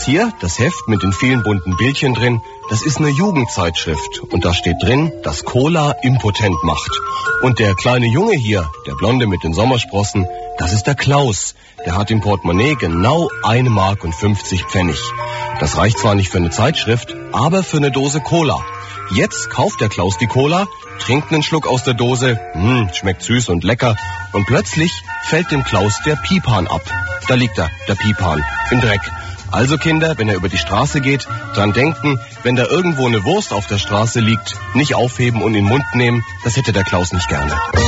hier, das Heft mit den vielen bunten Bildchen drin, das ist eine Jugendzeitschrift. Und da steht drin, dass Cola impotent macht. Und der kleine Junge hier, der Blonde mit den Sommersprossen, das ist der Klaus. Der hat im Portemonnaie genau 1,50 Mark. Das reicht zwar nicht für eine Zeitschrift, aber für eine Dose Cola. Jetzt kauft der Klaus die Cola, trinkt einen Schluck aus der Dose, schmeckt süß und lecker. Und plötzlich fällt dem Klaus der Piepan ab. Da liegt er, der Piepan, im Dreck. Also Kinder, wenn er über die Straße geht, dran denken, wenn da irgendwo eine Wurst auf der Straße liegt, nicht aufheben und in den Mund nehmen, das hätte der Klaus nicht gerne.